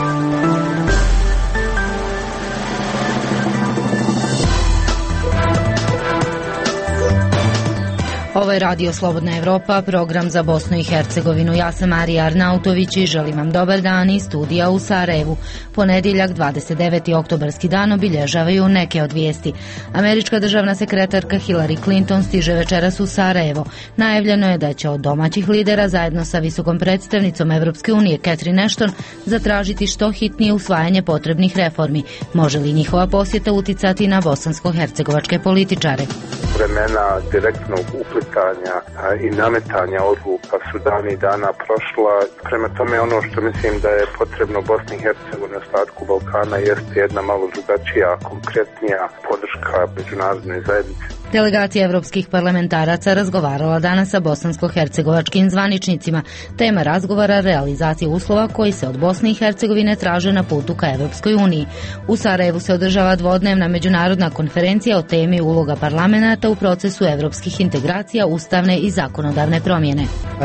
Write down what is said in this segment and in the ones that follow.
Ovo je Radio Slobodna Evropa, program za Bosnu i Hercegovinu. Ja sam Marija Arnautović i želim vam dobar dan iz studija u Sarajevu. Ponedjeljak, 29. oktobarski dan, obilježavaju neke od vijesti. Američka državna sekretarka Hillary Clinton stiže večeras u Sarajevo. Najavljeno je da će od domaćih lidera zajedno sa visokom predstavnicom Evropske unije Catherine Ashton zatražiti što hitnije usvajanje potrebnih reformi. Može li njihova posjeta uticati na bosansko-hercegovačke političare? Vremena direktnog uplitanja i nametanja odluka su dani dana prošla. Prema tome ono što mislim da je potrebno Bosni i Hercegovini, ostatku Balkana, jeste jedna malo drugačija, konkretnija podrška međunarodnoj zajednici. Delegacija evropskih parlamentaraca razgovarala danas sa bosansko-hercegovačkim zvaničnicima. Tema razgovora realizacija uslova koji se od Bosne i Hercegovine traže na putu ka Evropskoj uniji. U Sarajevu se održava dvodnevna međunarodna konferencija o temi uloga parlamenata u procesu evropskih integracija, ustavne i zakonodavne promjene.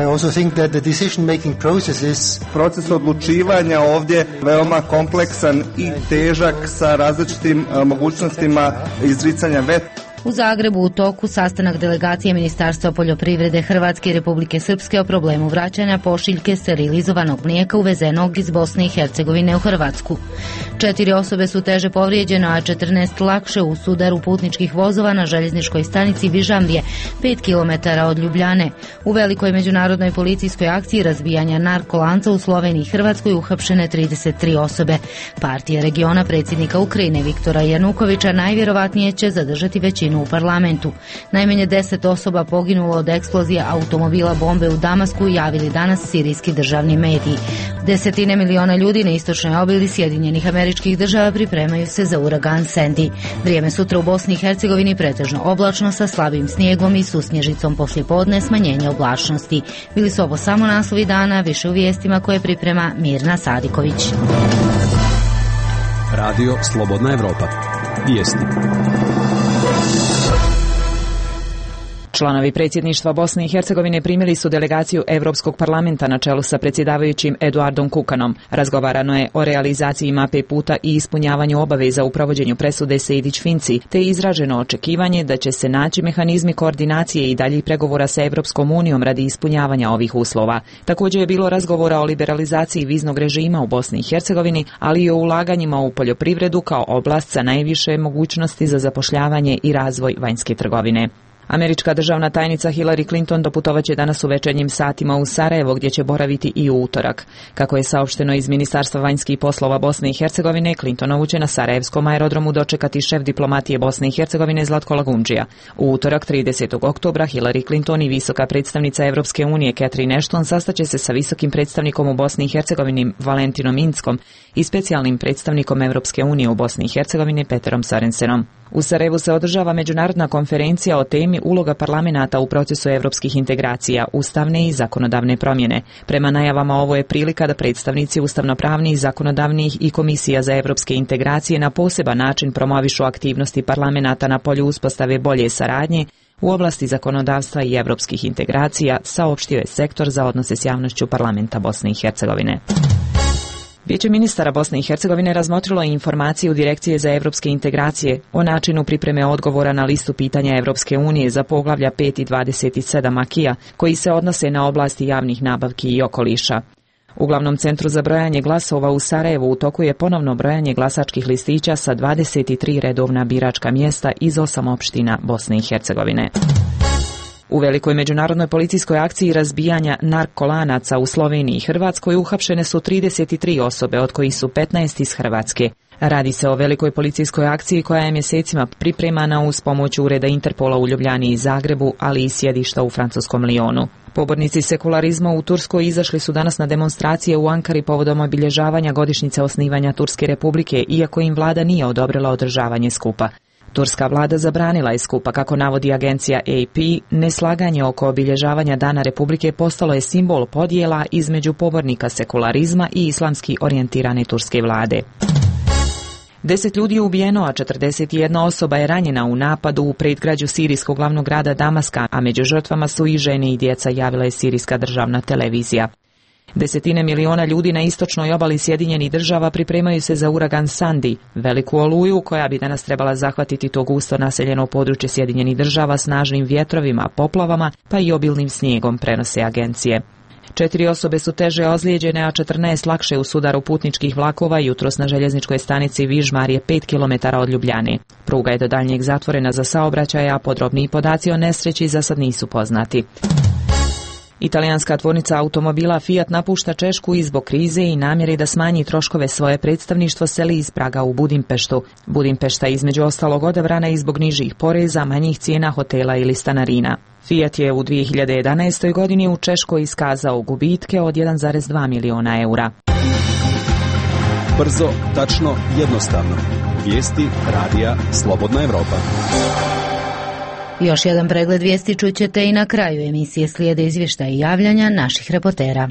Proces odlučivanja ovdje veoma kompleksan i težak sa različitim mogućnostima izricanja veta. U Zagrebu u toku sastanak delegacije Ministarstva poljoprivrede Hrvatske i Republike Srpske o problemu vraćanja pošiljke sterilizovanog mlijeka uvezenog iz Bosne i Hercegovine u Hrvatsku. 4 osobe su teže povrijeđene, a 14 lakše u sudaru putničkih vozova na željezničkoj stanici Vižambije, 5 km od Ljubljane. U velikoj međunarodnoj policijskoj akciji razbijanja narkolanca u Sloveniji i Hrvatskoj uhapšene 33 osobe. Partija regiona predsjednika Ukrajine Viktora Janukovića najvjerovatnije će zadržati većinu u parlamentu. Najmanje 10 osoba poginulo od eksplozije automobila bombe u Damasku, javili danas sirijski državni mediji. Desetine miliona ljudi na istočnoj obali Sjedinjenih Američkih Država pripremaju se za uragan Sandy. Vrijeme sutra u Bosni i Hercegovini pretežno oblačno sa slabim snijegom i susnježicom, poslijepodne smanjenje oblačnosti. Bili su ovo samo naslovi dana, više u vijestima koje priprema Mirna Sadiković. Radio Slobodna Evropa. Vijesti. Članovi predsjedništva Bosne i Hercegovine primili su delegaciju Europskog parlamenta na čelu sa predsjedavajućim Eduardom Kukanom. Razgovarano je o realizaciji mape puta i ispunjavanju obaveza u provođenju presude Sejdić-Finci, te je izraženo očekivanje da će se naći mehanizmi koordinacije i daljih pregovora sa Europskom unijom radi ispunjavanja ovih uslova. Također je bilo razgovora o liberalizaciji viznog režima u Bosni i Hercegovini, ali i o ulaganjima u poljoprivredu kao oblast sa najviše mogućnosti za zapošljavanje i razvoj vanjske trgovine. Američka državna tajnica Hillary Clinton doputovaće danas u večernjim satima u Sarajevo, gdje će boraviti i u utorak. Kako je saopšteno iz Ministarstva vanjskih poslova Bosne i Hercegovine, Clintonovu će na sarajevskom aerodromu dočekati šef diplomatije Bosne i Hercegovine Zlatko Lagundžija. U utorak 30. oktobra Hillary Clinton i visoka predstavnica Evropske unije Catherine Ashton sastaće se sa visokim predstavnikom u Bosni i Hercegovini Valentinom Inckom i specijalnim predstavnikom Evropske unije u Bosni i Hercegovini Peterom Sorensenom. U Sarajevu se održava međunarodna konferencija o temi uloga parlamenata u procesu evropskih integracija, ustavne i zakonodavne promjene. Prema najavama ovo je prilika da predstavnici ustavnopravnih, zakonodavnih i komisija za evropske integracije na poseban način promovišu aktivnosti parlamenata na polju uspostave bolje saradnje u oblasti zakonodavstva i evropskih integracija, saopštio je sektor za odnose s javnošću parlamenta Bosne i Hercegovine. Vijeće ministara Bosne i Hercegovine razmotrilo je informaciju Direkcije za evropske integracije o načinu pripreme odgovora na listu pitanja Evropske unije za poglavlja 5 i 27 akija, koji se odnose na oblasti javnih nabavki i okoliša. U glavnom centru za brojanje glasova u Sarajevu u toku je ponovno brojanje glasačkih listića sa 23 redovna biračka mjesta iz 8 opština Bosne i Hercegovine. U velikoj međunarodnoj policijskoj akciji razbijanja narkolanaca u Sloveniji i Hrvatskoj uhapšene su 33 osobe, od kojih su 15 iz Hrvatske. Radi se o velikoj policijskoj akciji koja je mjesecima pripremana uz pomoć ureda Interpola u Ljubljani i Zagrebu, ali i sjedišta u francuskom Lyonu. Pobornici sekularizma u Turskoj izašli su danas na demonstracije u Ankari povodom obilježavanja godišnjice osnivanja Turske republike, iako im vlada nije odobrila održavanje skupa. Turska vlada zabranila je skupa, kako navodi agencija AP, neslaganje oko obilježavanja Dana Republike postalo je simbol podjela između pobornika sekularizma i islamski orijentirane turske vlade. 10 ljudi je ubijeno, a 41 osoba je ranjena u napadu u predgrađu sirijskog glavnog grada Damaska, a među žrtvama su i žene i djeca, javila je sirijska državna televizija. Desetine miliona ljudi na istočnoj obali Sjedinjenih Država pripremaju se za uragan Sandy, veliku oluju koja bi danas trebala zahvatiti to gusto naseljeno područje Sjedinjenih Država snažnim vjetrovima, poplavama pa i obilnim snijegom, prenose agencije. 4 osobe su teže ozlijeđene, a 14 lakše u sudaru putničkih vlakova jutros na željezničkoj stanici Vižmar je 5 km od Ljubljane. Pruga je do daljnjeg zatvorena za saobraćaj, a podrobniji podaci o nesreći za sad nisu poznati. Italijanska tvornica automobila Fiat napušta Češku i zbog krize i namjeri da smanji troškove svoje predstavništvo seli iz Praga u Budimpeštu. Budimpešta između ostalog odabrana i zbog nižih poreza, manjih cijena hotela ili stanarina. Fiat je u 2011. godini u Češkoj iskazao gubitke od 1,2 miliona eura. Brzo, tačno, jednostavno. Vijesti radija Slobodna Evropa. Još jedan pregled vijesti čućete i na kraju emisije, slijede izvještaji i javljanja naših reportera.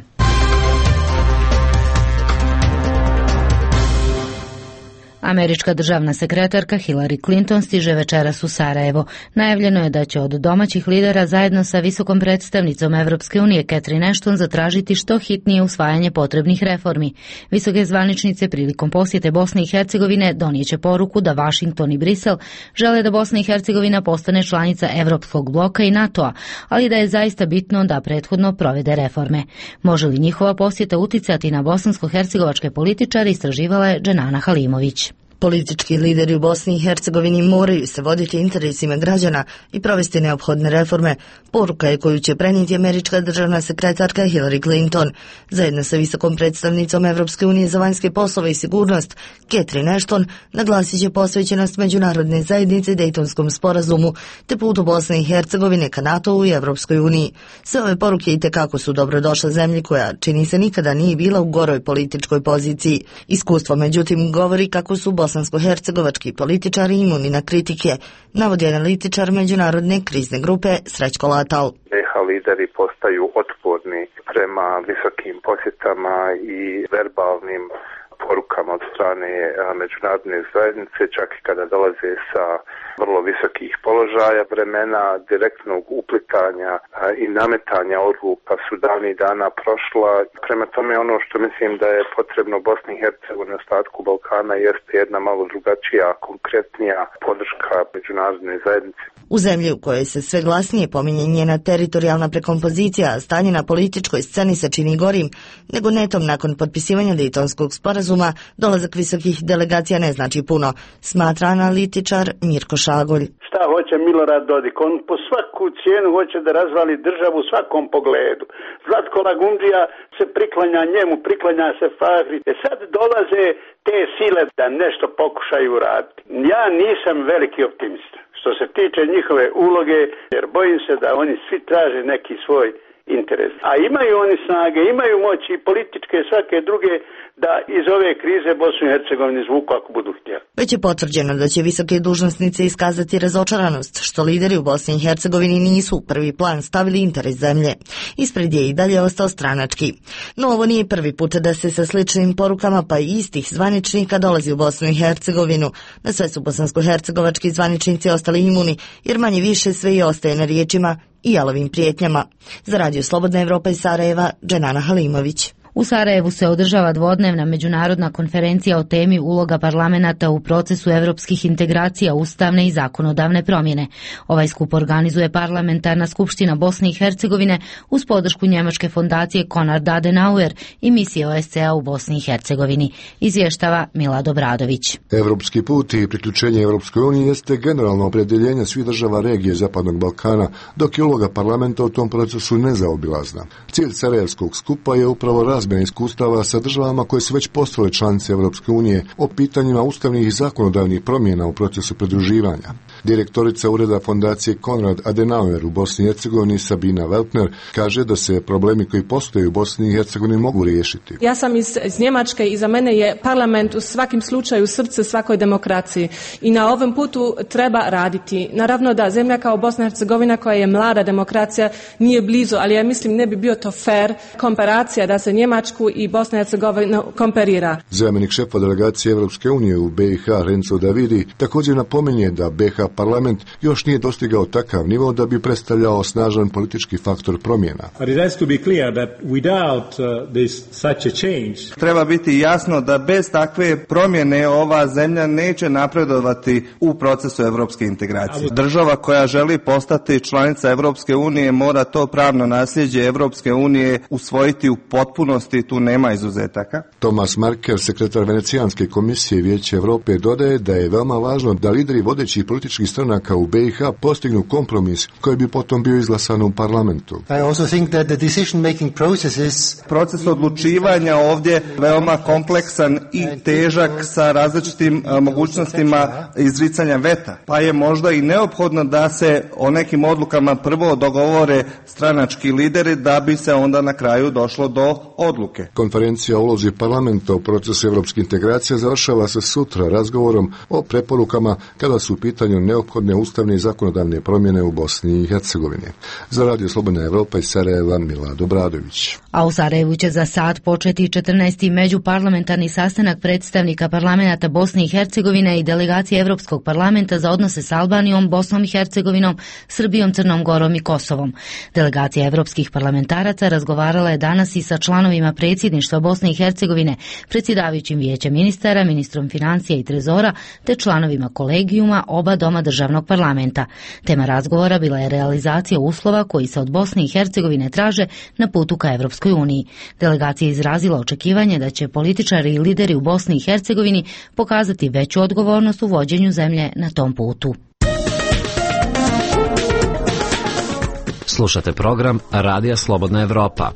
Američka državna sekretarka Hillary Clinton stiže večeras u Sarajevo. Najavljeno je da će od domaćih lidera zajedno sa visokom predstavnicom Evropske unije Catherine Ashton zatražiti što hitnije usvajanje potrebnih reformi. Visoke zvaničnice prilikom posjete Bosne i Hercegovine donijeće poruku da Washington i Brisel žele da Bosna i Hercegovina postane članica Evropskog bloka i NATO-a, ali da je zaista bitno da prethodno provede reforme. Može li njihova posjeta uticati na bosansko-hercegovačke političare, istraživala je Dženana Halimović. Politički lideri u Bosni i Hercegovini moraju se voditi interesima građana i provesti neophodne reforme. Poruka je koju će prenijeti američka državna sekretarka Hillary Clinton. Zajedno sa visokom predstavnicom Evropske unije za vanjske poslove i sigurnost, Catherine Ashton, naglasit će posvećenost međunarodne zajednice Dejtonskom sporazumu te putu Bosne i Hercegovine ka NATO-u i Evropskoj uniji. Sve ove poruke itekako su dobrodošle zemlji koja, čini se, nikada nije bila u goroj političkoj poziciji. Iskustvo, međutim, govori kako su bosansko-hercegovački političari imuni na kritike, navodi analitičar međunarodne krizne grupe Srećko Latal. BiH lideri postaju otporni prema visokim posjetama i verbalnim porukama od strane međunarodne zajednice, čak i kada dolaze sa vrlo visokih položaja. Vremena direktnog uplitanja i nametanja odluka su davnih dana prošla. Prema tome, ono što mislim da je potrebno Bosni i Hercegovini, ostatku Balkana, jeste jedna malo drugačija, konkretnija podrška međunarodne zajednice. U zemlji u kojoj se sve glasnije pominje njena teritorijalna prekompozicija, a stanje na političkoj sceni se čini gorim, nego netom nakon potpisivanja Dejtonskog sporazuma, dolazak visokih delegacija ne znači puno, smatra analitičar Mirko Šagolj. Šta hoće Milorad Dodik? On po svaku cijenu hoće da razvali državu u svakom pogledu. Zlatko Lagundžija se priklanja njemu, priklanja se Fahri. Sad dolaze te sile da nešto pokušaju raditi. Ja nisam veliki optimista što se tiče njihove uloge, jer bojim se da oni svi traže neki svoj interes. A imaju oni snage, imaju moći i političke i svake druge da iz ove krize Bosnu i Hercegovinu izvuku ako budu htjeli. Već je potvrđeno da će visoke dužnosnice iskazati razočaranost što lideri u Bosni i Hercegovini nisu u prvi plan stavili interes zemlje. Ispred je i dalje ostao stranački. No ovo nije prvi put da se sa sličnim porukama pa i istih zvaničnika dolazi u Bosnu i Hercegovinu. Na sve su bosansko-hercegovački zvaničnici ostali imuni, jer manje više sve i ostaje na riječima i jalovim prijetnjama. Za Radio Slobodna Evropa iz Sarajeva, Dženana Halimović. U Sarajevu se održava dvodnevna međunarodna konferencija o temi uloga parlamenata u procesu evropskih integracija, ustavne i zakonodavne promjene. Ovaj skup organizuje Parlamentarna skupština Bosne i Hercegovine uz podršku njemačke fondacije Konrad Adenauer i misije OSCE u Bosni i Hercegovini, izvještava Milad Obradović. Evropski put i priključenje Evropskoj uniji jeste generalno opredjeljenje svih država regije Zapadnog Balkana, dok je uloga parlamenta u tom procesu nezaobilazna. Cilj Sarajevskog skupa je upravo razmjena iskustava sa državama koje su već postale članice Evropske unije o pitanjima ustavnih i zakonodavnih promjena u procesu pridruživanja. Direktorica ureda fondacije Konrad Adenauer u Bosni i Hercegovini Sabina Weltner kaže da se problemi koji postoje u Bosni i Hercegovini mogu riješiti. Ja sam iz Njemačke i za mene je parlament u svakim slučaju srce svakoj demokraciji i na ovom putu treba raditi. Naravno da zemlja kao Bosna i Hercegovina koja je mlada demokracija nije blizu, ali ja mislim ne bi bio to fair komparacija da se Njemačku i Bosna i Hercegovina komparira. Zamjenik šefa delegacije Evropske unije u BiH Renzo Davidi također napominje da BiH parlament još nije dostigao takav nivo da bi predstavljao snažan politički faktor promjena. Treba biti jasno da bez takve promjene ova zemlja neće napredovati u procesu evropske integracije. Država koja želi postati članica Evropske unije mora to pravno nasljeđe Evropske unije usvojiti u potpunosti, tu nema izuzetaka. Thomas Marker, sekretar Venecijanske komisije Vijeća Europe, dodaje da je veoma važno da lideri vodećih političkih stranaka u BiH postignu kompromis koji bi potom bio izglasan u parlamentu. Proces odlučivanja ovdje veoma kompleksan i težak sa različitim mogućnostima izricanja veta, pa je možda i neophodno da se o nekim odlukama prvo dogovore stranački lideri da bi se onda na kraju došlo do odluke. Konferencija o ulozi parlamenta u procesu evropske integracije završava se sutra razgovorom o preporukama kada su u pitanju neophodne ustavne i zakonodavne promjene u Bosni i Hercegovini. Za Radio Slobodna Evropa iz Sarajeva, Milad Obradović. A u Sarajevu će za sat početi 14. međuparlamentarni sastanak predstavnika parlamenta Bosne i Hercegovine i delegacije Evropskog parlamenta za odnose s Albanijom, Bosnom i Hercegovinom, Srbijom, Crnom Gorom i Kosovom. Delegacija evropskih parlamentaraca razgovarala je danas i sa članovima predsjedništva Bosne i Hercegovine, predsjedavajućim vijećem ministara, ministrom financija i trezora, te članovima kolegijuma oba doma državnog parlamenta. Tema razgovora bila je realizacija uslova koji se od Bosne i Hercegovine traže na putu ka Evropskoj uniji. Delegacija je izrazila očekivanje da će političari i lideri u Bosni i Hercegovini pokazati veću odgovornost u vođenju zemlje na tom putu. Slušate program Radija Slobodna Evropa.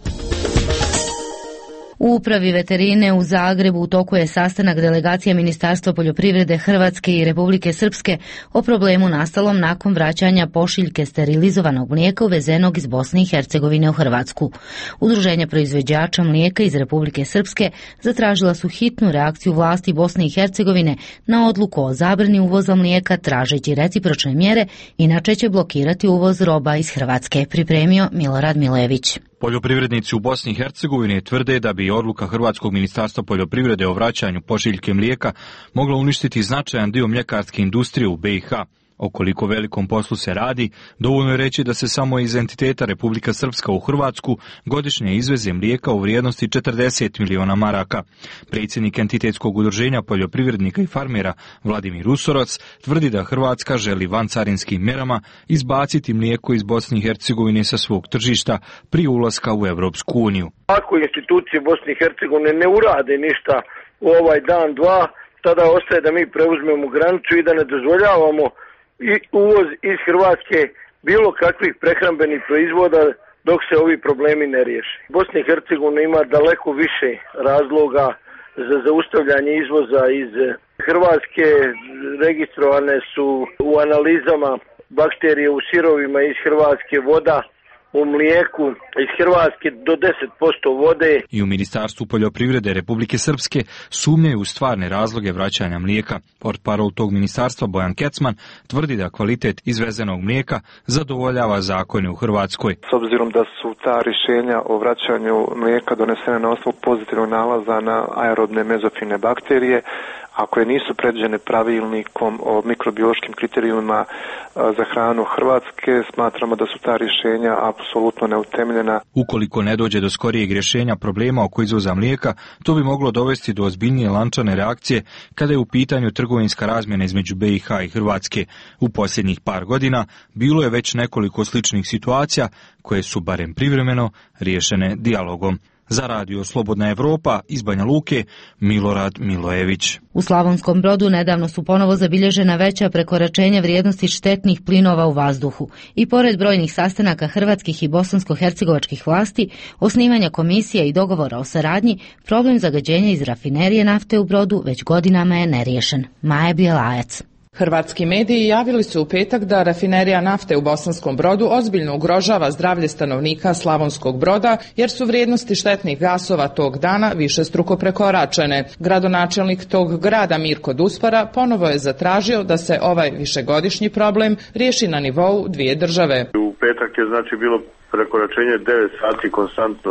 U upravi veterine u Zagrebu u toku je sastanak delegacija Ministarstva poljoprivrede Hrvatske i Republike Srpske o problemu nastalom nakon vraćanja pošiljke sterilizovanog mlijeka uvezenog iz Bosne i Hercegovine u Hrvatsku. Udruženja proizvođača mlijeka iz Republike Srpske zatražila su hitnu reakciju vlasti Bosne i Hercegovine na odluku o zabrani uvoza mlijeka tražeći recipročne mjere, inače će blokirati uvoz roba iz Hrvatske, pripremio Milorad Milojević. Poljoprivrednici u Bosni i Hercegovini tvrde da bi odluka Hrvatskog ministarstva poljoprivrede o vraćanju pošiljke mlijeka mogla uništiti značajan dio mljekarske industrije u BiH. O koliko velikom poslu se radi, dovoljno je reći da se samo iz entiteta Republika Srpska u Hrvatsku godišnje izveze mlijeka u vrijednosti 40 miliona maraka. Predsjednik entitetskog udruženja poljoprivrednika i farmera Vladimir Usoroc tvrdi da Hrvatska želi vancarinskim mjerama izbaciti mlijeko iz Bosne i Hercegovine sa svog tržišta prije ulaska u Evropsku uniju. Ako institucije Bosne i Hercegovine ne urade ništa u ovaj dan, dva, tada ostaje da mi preuzmemo granicu i da ne dozvoljavamo i uvoz iz Hrvatske bilo kakvih prehrambenih proizvoda dok se ovi problemi ne riješe. Bosna i Hercegovina ima daleko više razloga za zaustavljanje izvoza iz Hrvatske. Registrovane su u analizama bakterije u sirovima iz Hrvatske, voda u mlijeku iz Hrvatske do 10% vode. I u Ministarstvu poljoprivrede Republike Srpske sumnjaju u stvarne razloge vraćanja mlijeka. Portparol tog ministarstva Bojan Kecman tvrdi da kvalitet izvezenog mlijeka zadovoljava zakone u Hrvatskoj. S obzirom da su ta rješenja o vraćanju mlijeka donesene na osnovu pozitivnog nalaza na aerobne mezofilne bakterije, a koje nisu predviđene pravilnikom o mikrobiološkim kriterijumima za hranu Hrvatske, smatramo da su ta rješenja apsolutno neutemeljena. Ukoliko ne dođe do skorijeg rješenja problema oko izvoza mlijeka, to bi moglo dovesti do ozbiljnije lančane reakcije kada je u pitanju trgovinska razmjena između BiH i Hrvatske. U posljednjih par godina bilo je već nekoliko sličnih situacija koje su barem privremeno riješene dijalogom. Za Radio Slobodna Evropa iz Banja Luke, Milorad Milojević. U Slavonskom Brodu nedavno su ponovo zabilježena veća prekoračenja vrijednosti štetnih plinova u vazduhu. I pored brojnih sastanaka hrvatskih i bosansko-hercegovačkih vlasti, osnivanja komisije i dogovora o saradnji, problem zagađenja iz rafinerije nafte u Brodu već godinama je neriješen. Maja Bjelajac. Hrvatski mediji javili su u petak da rafinerija nafte u Bosanskom Brodu ozbiljno ugrožava zdravlje stanovnika Slavonskog Broda jer su vrijednosti štetnih gasova tog dana višestruko prekoračene. Gradonačelnik tog grada Mirko Duspara ponovo je zatražio da se ovaj višegodišnji problem riješi na nivou dvije države. U petak je bilo prekoračenje 9 sati konstantno,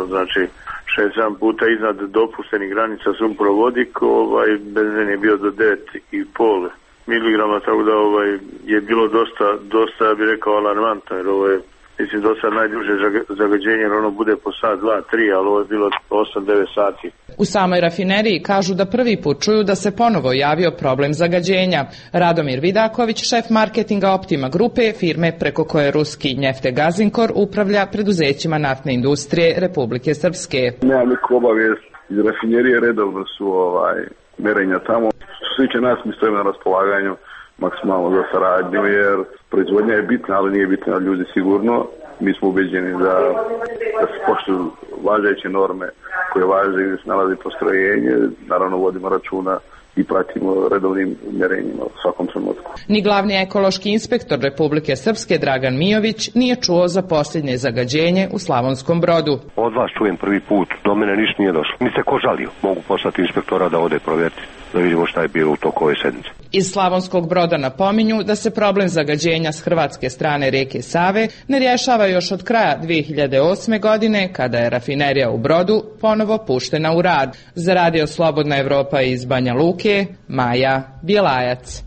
6-7 puta iznad dopuštenih granica sumporovodik, benzen je bio do 9,5 miligrama, tako da je bilo dosta, ja bih rekao, alarmantno, jer ovo je, mislim, do sad najduže zagađenje, jer ono bude po sat, 2, 3, ali ovo je bilo 8-9 sati. U samoj rafineriji kažu da prvi put čuju da se ponovo javio problem zagađenja. Radomir Vidaković, šef marketinga Optima grupe, firme preko koje ruski Njeftegazinkor upravlja preduzećima naftne industrije Republike Srpske. Nemam neku obavijest, iz rafinerije redovno su merenja tamo. Što se tiče nas, mi stojimo na raspolaganju maksimalno za saradnju, jer proizvodnja je bitna, ali nije bitna ljudi sigurno. Mi smo ubeđeni da se poštuju važeće norme koje važe gdje se nalazi postrojenje. Naravno vodimo računa i pratimo redovnim mjerenjima u svakom trenutku. Ni glavni ekološki inspektor Republike Srpske Dragan Mijović nije čuo za posljednje zagađenje u Slavonskom Brodu. Od vas čujem prvi put, do mene ništa nije došlo. Mi se ko žalio, mogu poslati inspektora da ode provjeriti, da vidimo šta je bilo u toku ove sedmice. Iz Slavonskog Broda napominju da se problem zagađenja s hrvatske strane rijeke Save ne rješava još od kraja 2008. godine, kada je rafinerija u Brodu ponovo puštena u rad. Za Radio Slobodna Evropa iz Banja Luke, Maja Bjelajac.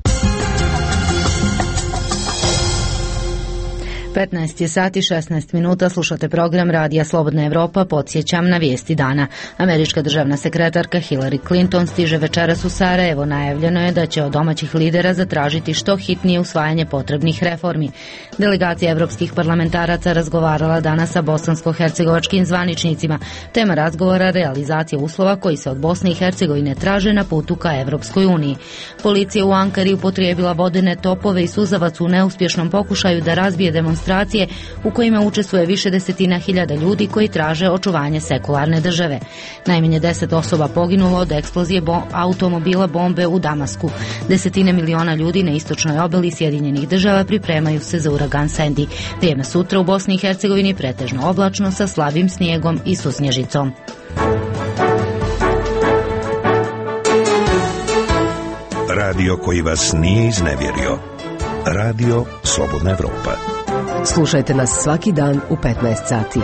15 je sati 16 minuta, slušate program Radija Slobodna Evropa, podsjećam na vijesti dana. Američka državna sekretarka Hillary Clinton stiže večeras u Sarajevo. Najavljeno je da će od domaćih lidera zatražiti što hitnije usvajanje potrebnih reformi. Delegacija evropskih parlamentaraca razgovarala danas sa bosansko-hercegovačkim zvaničnicima. Tema razgovora realizacija uslova koji se od Bosne i Hercegovine traže na putu ka Evropskoj uniji. Policija u Ankari upotrijebila vodene topove i suzavac u neuspješnom pokušaju da razbije demonstracije u kojima učestvuje više desetina hiljada ljudi koji traže očuvanje sekularne države. Najmanje 10 osoba poginulo od eksplozije automobila bombe u Damasku. Desetine miliona ljudi na istočnoj obali Sjedinjenih država pripremaju se za uragan Sandy. Vrijeme sutra u Bosni i Hercegovini pretežno oblačno sa slabim snijegom i susnježicom. Radio koji vas nije iznevjerio. Radio Slobodna Evropa. Slušajte nas svaki dan u 15 sati.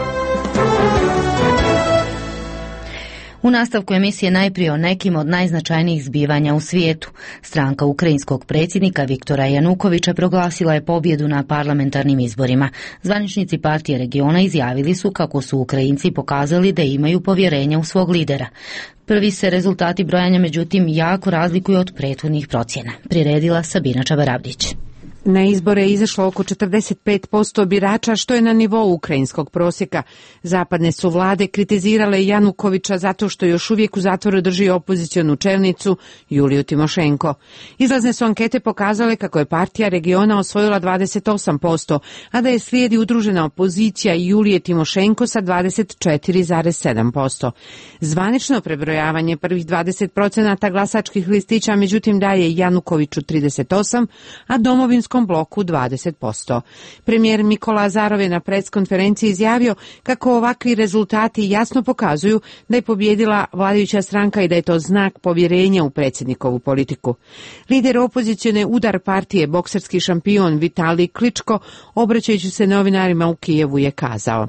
U nastavku emisije najprije o nekim od najznačajnijih zbivanja u svijetu. Stranka ukrajinskog predsjednika Viktora Janukovića proglasila je pobjedu na parlamentarnim izborima. Zvaničnici partije regiona izjavili su kako su Ukrajinci pokazali da imaju povjerenja u svog lidera. Prvi se rezultati brojanja međutim jako razlikuju od prethodnih procjena. Priredila Sabina Čabarabdić. Na izbore je izašlo oko 45% birača, što je na nivou ukrajinskog prosjeka. Zapadne su vlade kritizirale Janukovića zato što još uvijek u zatvoru drži opozicionu čelnicu Juliju Timošenko. Izlazne su ankete pokazale kako je partija regiona osvojila 28%, a da je slijedi udružena opozicija Julije Timošenko sa 24,7%. Zvanično prebrojavanje prvih 20% glasačkih listića međutim daje Janukoviću 38%, a domovinskom bloku 20%. Premijer Mikola Azarov je na preskonferenciji izjavio kako ovakvi rezultati jasno pokazuju da je pobjedila vladajuća stranka i da je to znak povjerenja u predsjednikovu politiku. Lider opozicione Udar partije, bokserski šampion Vitalij Kličko, obraćajući se novinarima u Kijevu, je kazao: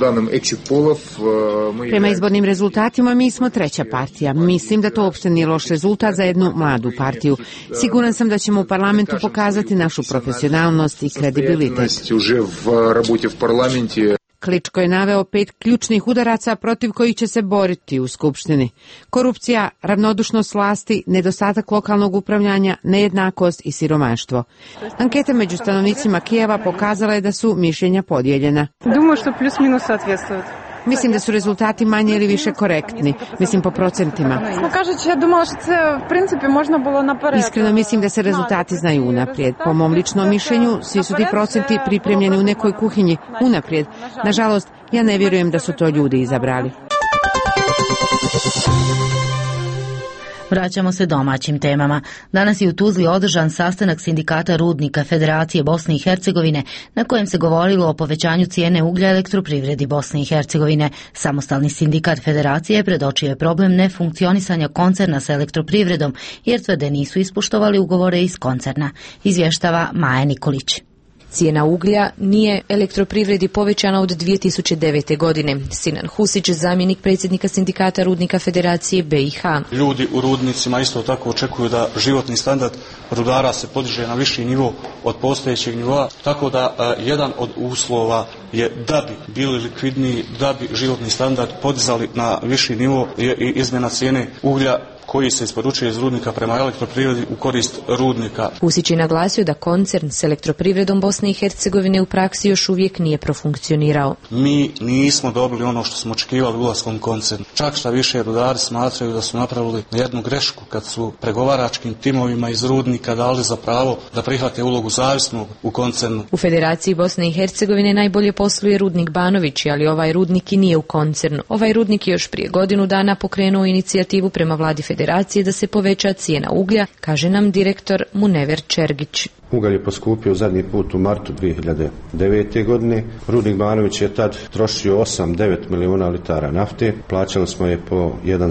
Prema izbornim rezultatima mi smo treća partija. Mislim da to uopšte nije loš rezultat za jednu mladu partiju. Siguran sam da ćemo u parlamentu pokazati našu profesionalnost i kredibilitet. Kličko je naveo 5 ključnih udaraca protiv kojih će se boriti u Skupštini. Korupcija, ravnodušnost vlasti, nedostatak lokalnog upravljanja, nejednakost i siromaštvo. Anketa među stanovnicima Kijeva pokazala je da su mišljenja podijeljena. Mislim da su rezultati manje ili više korektni. Mislim po procentima. Iskreno mislim da se rezultati znaju unaprijed. Po mom ličnom mišljenju, svi su ti procenti pripremljeni u nekoj kuhinji unaprijed. Nažalost, ja ne vjerujem da su to ljudi izabrali. Vraćamo se domaćim temama. Danas je u Tuzli održan sastanak sindikata rudnika Federacije Bosne i Hercegovine na kojem se govorilo o povećanju cijene uglja elektroprivredi Bosne i Hercegovine. Samostalni sindikat Federacije predočio je problem nefunkcionisanja koncerna sa elektroprivredom jer tvrde nisu ispoštovali ugovore iz koncerna. Izvještava Maja Nikolić. Cijena uglja nije elektroprivredi povećana od 2009. godine. Sinan Husić, zamjenik predsjednika sindikata rudnika Federacije BiH. Ljudi u rudnicima isto tako očekuju da životni standard rudara se podiže na viši nivo od postojećeg nivoa, tako da jedan od uslova je da bi bili likvidniji, da bi životni standard podizali na viši nivo i izmjena cijene uglja koji se isporučuje iz rudnika prema elektroprivredi u korist rudnika. Husić je naglasio da koncern s elektroprivredom Bosne i Hercegovine u praksi još uvijek nije profunkcionirao. Mi nismo dobili ono što smo očekivali ulaskom koncernu. Čak šta više rudari smatraju da su napravili jednu grešku kad su pregovaračkim timovima iz rudnika dali za pravo da prihvate ulogu zavisnog u koncernu. U Federaciji Bosne i Hercegovine najbolje posluje rudnik Banović, ali ovaj rudnik i nije u koncernu. Ovaj rudnik je još prije godinu dana pokrenuo inicijativu prema vladi Federacije da se poveća cijena uglja, kaže nam direktor Munever Čergić. Ugalj je poskupio zadnji put u martu 2009. godine. Rudnik Banović je tad trošio 8-9 milijuna litara nafte. Plaćali smo je po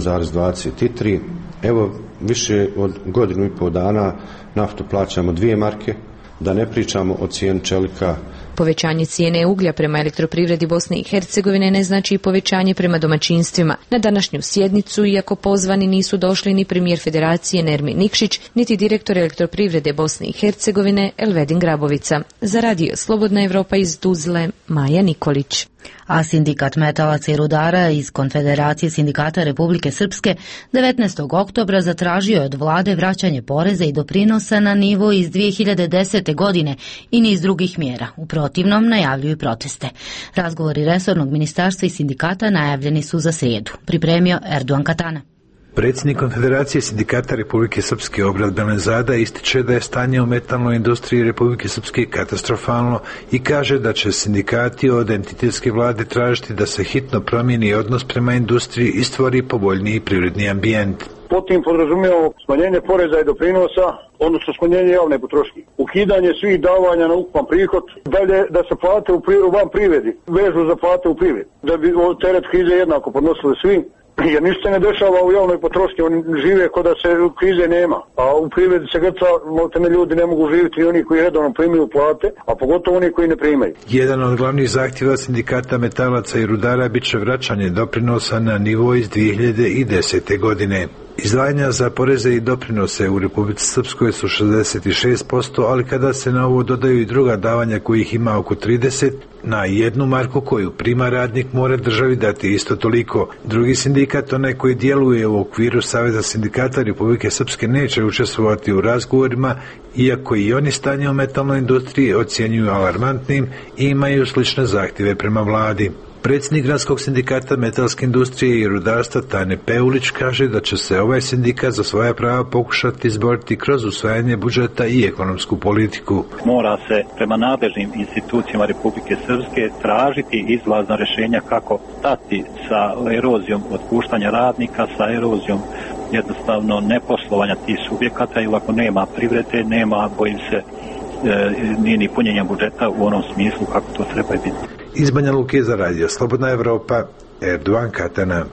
1,23. Evo, više od godinu i pol dana naftu plaćamo 2 marke, da ne pričamo o cijeni čelika. Povećanje cijene uglja prema elektroprivredi Bosne i Hercegovine ne znači i povećanje prema domaćinstvima. Na današnju sjednicu, iako pozvani nisu došli ni premijer Federacije Nermin Nikšić, niti direktor elektroprivrede Bosne i Hercegovine Elvedin Grabovica. Za radio Slobodna Evropa iz Tuzle, Maja Nikolić. A sindikat metalaca i rudara iz Konfederacije sindikata Republike Srpske 19. oktobra zatražio je od vlade vraćanje poreza i doprinosa na nivo iz 2010. godine i niz drugih mjera. U protivnom najavljuju proteste. Razgovori resornog ministarstva i sindikata najavljeni su za srijedu. Pripremio Erdogan Katana. Predsjednik Konfederacije sindikata Republike Srpske Obrad Belenzada ističe da je stanje u metalnoj industriji Republike Srpske katastrofalno i kaže da će sindikati od entitetske vlade tražiti da se hitno promijeni odnos prema industriji i stvori povoljniji privredni ambijent. Pod tim podrazumijemo smanjenje poreza i doprinosa, odnosno smanjenje javne potrošnje. Ukidanje svih davanja na ukupan prihod, dalje da se plate u van privredi, vežu za plate u privredi, da bi teret krize jednako podnosili svi. Jer ništa se ne dešava u javnoj potrošnji, oni žive kod da se krize nema, a u privredi se grca, maltene ljudi ne mogu živjeti i oni koji redovno primaju plate, a pogotovo oni koji ne primaju. Jedan od glavnih zahtjeva sindikata metalaca i rudara bit će vraćanje doprinosa na nivo iz 2010. godine. Izdvajanja za poreze i doprinose u Republici Srpskoj su 66%, ali kada se na ovo dodaju i druga davanja kojih ima oko 30, na jednu marku koju prima radnik mora državi dati isto toliko. Drugi sindikat, onaj koji djeluje u okviru Saveza sindikata Republike Srpske, neće učestvovati u razgovorima, iako i oni stanje u metalnoj industriji ocjenjuju alarmantnim i imaju slične zahtjeve prema vladi. Predsjednik gradskog sindikata metalske industrije i rudarstva Tane Peulić kaže da će se ovaj sindikat za svoja prava pokušati izboriti kroz usvajanje budžeta i ekonomsku politiku. Mora se prema nadležnim institucijama Republike Srpske tražiti izlazna rješenja kako stati sa erozijom otpuštanja radnika, sa erozijom jednostavno neposlovanja tih subjekata, ili ako nema privrede, nema, bojim se, nije ni punjenja budžeta u onom smislu kako to treba biti. Iz Banja Luke za radio Slobodna Evropa, Erdogan Katana.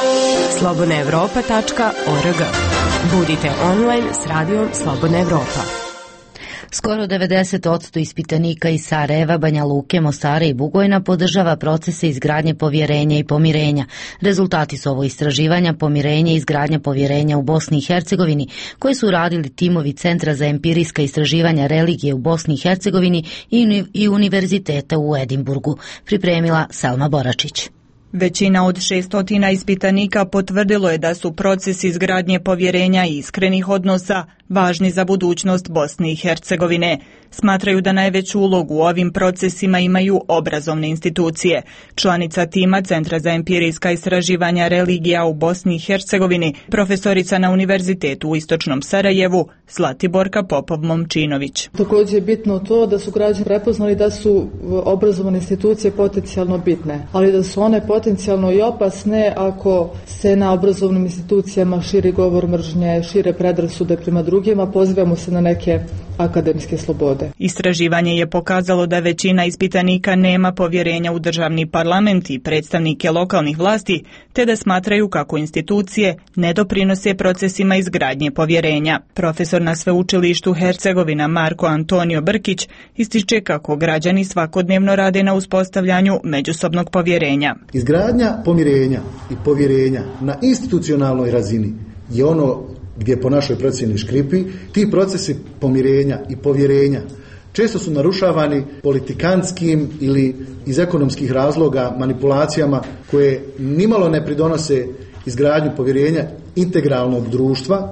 slobodnaevropa.org. Budite online s radijom Slobodna Evropa. Skoro 90% ispitanika iz Sarajeva, Banja Luke, Mostara i Bugojna podržava procese izgradnje povjerenja i pomirenja. Rezultati su ovo istraživanja pomirenja i izgradnja povjerenja u Bosni i Hercegovini, koje su radili timovi Centra za empirijska istraživanja religije u Bosni i Hercegovini i Univerziteta u Edinburgu. Pripremila Selma Boračić. Većina od 600 ispitanika potvrdilo je da su procesi izgradnje povjerenja i iskrenih odnosa važni za budućnost Bosne i Hercegovine. Smatraju da najveću ulogu u ovim procesima imaju obrazovne institucije. Članica tima Centra za empirijska istraživanja religija u Bosni i Hercegovini, profesorica na Univerzitetu u Istočnom Sarajevu, Zlatiborka Popov-Momčinović. Također je bitno to da su građani prepoznali da su obrazovne institucije potencijalno bitne, ali da su one potencijalno i opasne ako se na obrazovnim institucijama širi govor mržnje, šire predrasude prema drugima, pozivamo se na neke akademske slobode. vode. Istraživanje je pokazalo da većina ispitanika nema povjerenja u državni parlament i predstavnike lokalnih vlasti, te da smatraju kako institucije ne doprinose procesima izgradnje povjerenja. Profesor na sveučilištu Hercegovina Marko Antonio Brkić ističe kako građani svakodnevno rade na uspostavljanju međusobnog povjerenja. Izgradnja pomirenja i povjerenja na institucionalnoj razini je ono gdje po našoj procjeni škripi. Ti procesi pomirenja i povjerenja često su narušavani politikanskim ili iz ekonomskih razloga manipulacijama koje nimalo ne pridonose izgradnju povjerenja integralnog društva.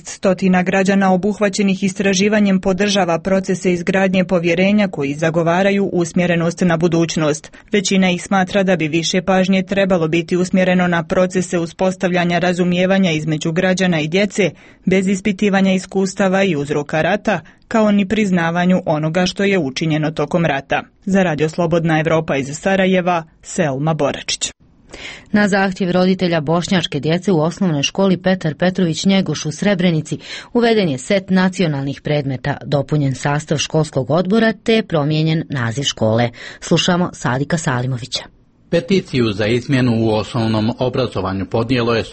600 građana obuhvaćenih istraživanjem podržava procese izgradnje povjerenja koji zagovaraju usmjerenost na budućnost. Većina ih smatra da bi više pažnje trebalo biti usmjereno na procese uspostavljanja razumijevanja između građana i djece, bez ispitivanja iskustava i uzroka rata, kao ni priznavanju onoga što je učinjeno tokom rata. Za Radio Slobodna Evropa iz Sarajeva, Selma Boračić. Na zahtjev roditelja bošnjačke djece u osnovnoj školi Petar Petrović Njegoš u Srebrenici uveden je set nacionalnih predmeta, dopunjen sastav školskog odbora te promijenjen naziv škole. Slušamo Sadika Salimovića. Peticiju za izmjenu u osnovnom obrazovanju podnijelo je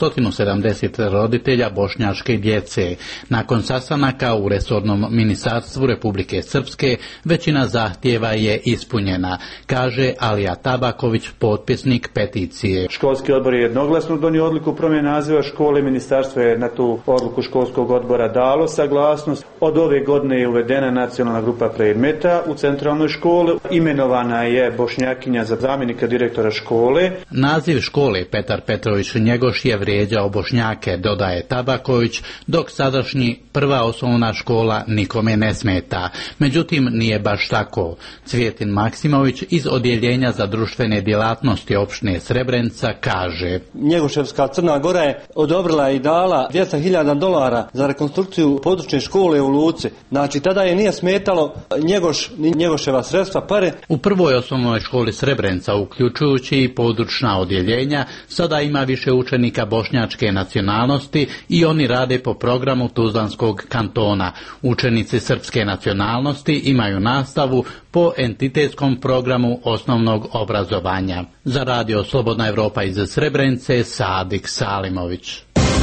170 roditelja bošnjačke djece. Nakon sastanaka u resornom ministarstvu Republike Srpske većina zahtjeva je ispunjena, kaže Alija Tabaković, potpisnik peticije. Školski odbor je jednoglasno donio odluku promjene naziva škole, ministarstvo je na tu odluku školskog odbora dalo saglasnost. Od ove godine je uvedena nacionalna grupa predmeta u centralnoj školi, imenovana je Bošnjakinja za zamjenika direktora škole. Naziv škole Petar Petrović Njegoš je vrijeđao Bošnjake, dodaje Tabaković, dok sadašnji prva osnovna škola nikome ne smeta. Međutim, nije baš tako. Cvjetin Maksimović iz Odjeljenja za društvene djelatnosti opštine Srebrenica kaže: Njegoševska Crna Gora je odobrila i dala $200.000 za rekonstrukciju područne škole u Luci. Znači, tada je nije smetalo Njegoš ni Njegoševa sredstva, pare. U prvoj osnovnoj školi Srebrenica, uključujući i područna odjeljenja, sada ima više učenika bošnjačke nacionalnosti i oni rade po programu Tuzlanskog kantona. Učenici srpske nacionalnosti imaju nastavu po entitetskom programu osnovnog obrazovanja. Za Radio Slobodna Evropa iz Srebrenice, Sadik Salimović.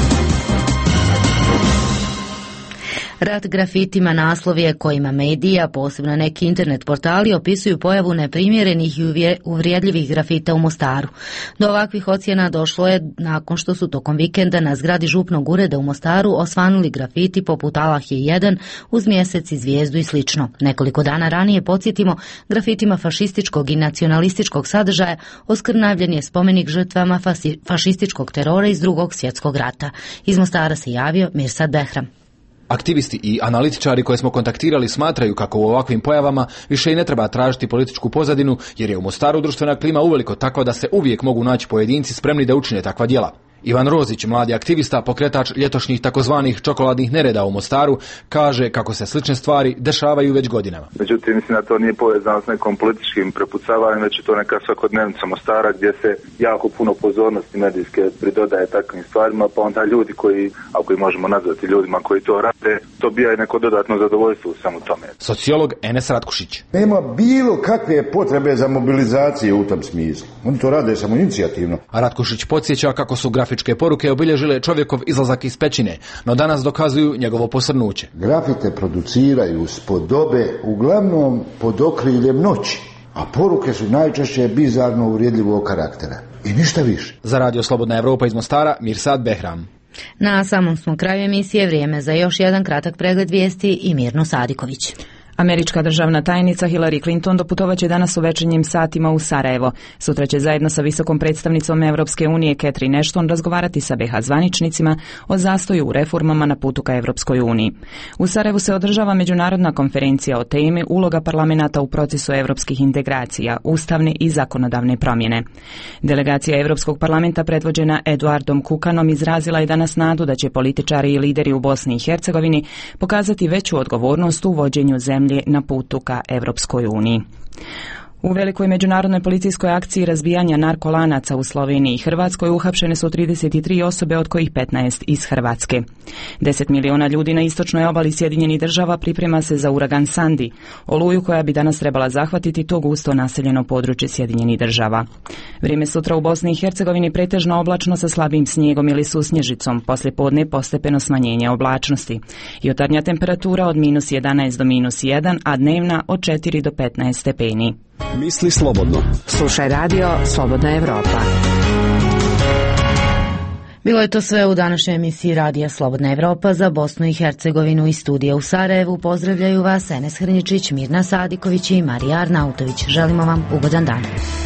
Rat grafitima naslov je kojima medija, posebno neki internet portali, opisuju pojavu neprimjerenih i uvrijedljivih grafita u Mostaru. Do ovakvih ocjena došlo je nakon što su tokom vikenda na zgradi župnog ureda u Mostaru osvanuli grafiti poput Allah je jedan, uz mjesec i zvijezdu i slično. Nekoliko dana ranije, podsjetimo, grafitima fašističkog i nacionalističkog sadržaja oskrnavljen je spomenik žrtvama fašističkog terora iz Drugog svjetskog rata. Iz Mostara se javio Mirsad Behram. Aktivisti i analitičari koje smo kontaktirali smatraju kako u ovakvim pojavama više i ne treba tražiti političku pozadinu, jer je u Mostaru društvena klima uveliko takva da se uvijek mogu naći pojedinci spremni da učine takva djela. Ivan Rozić, mladi aktivista, pokretač ljetošnjih takozvanih čokoladnih nereda u Mostaru, kaže kako se slične stvari dešavaju već godinama. Međutim, mislim da to nije povezano s nekom političkim prepucavanjem, već je to neka svakodnevnica Mostara gdje se jako puno pozornosti medijske pridodaje takvim stvarima, pa onda ljudi koji, ako ih možemo nazvati ljudima koji to rade, to bija i neko dodatno zadovoljstvo u svemu tome. Sociolog Enes Ratkušić. Nema bilo kakve potrebe za mobilizacije u tom smislu. Oni to rade samo inicijativno. A Ratkušić podsjeća kako su grafičke poruke obilježile čovjekov izlazak iz pećine, no danas dokazuju njegovo posrnuće. Grafite produciraju, spodobe, uglavnom pod okriljem noći, a poruke su najčešće bizarno uvrijedljivog karaktera. I ništa više. Za Radio Slobodna Evropa iz Mostara, Mirsad Behram. Na samom smo kraju emisije, vrijeme za još jedan kratak pregled vijesti i Mirno Sadiković. Američka državna tajnica Hillary Clinton doputovaće danas u večernjim satima u Sarajevo. Sutra će zajedno sa visokom predstavnicom Evropske unije Catherine Ashton razgovarati sa BiH zvaničnicima o zastoju u reformama na putu ka Evropskoj uniji. U Sarajevu se održava međunarodna konferencija o temi uloga parlamenata u procesu evropskih integracija, ustavne i zakonodavne promjene. Delegacija Evropskog parlamenta predvođena Eduardom Kukanom izrazila je danas nadu da će političari i lideri u Bosni i Hercegovini pokazati veću odgovornost u vođenju zemlje na putu ka Evropskoj uniji. U velikoj međunarodnoj policijskoj akciji razbijanja narkolanaca u Sloveniji i Hrvatskoj uhapšene su 33 osobe, od kojih 15 iz Hrvatske. 10 miliona ljudi na istočnoj obali Sjedinjenih Država priprema se za uragan Sandy, oluju koja bi danas trebala zahvatiti to gusto naseljeno područje Sjedinjenih Država. Vrijeme sutra u Bosni i Hercegovini pretežno oblačno sa slabim snijegom ili susnježicom, poslijepodne postepeno smanjenje oblačnosti. Jutarnja temperatura od -11 do -1, a dnevna od 4 do 15 stepeni. Misli slobodno. Slušaj radio Slobodna Evropa. Bilo je to sve u današnjoj emisiji Radija Slobodna Evropa. Za Bosnu i Hercegovinu i studija u Sarajevu pozdravljaju vas Enes Hrničić, Mirna Sadiković i Marija Arnautović. Želimo vam ugodan dan.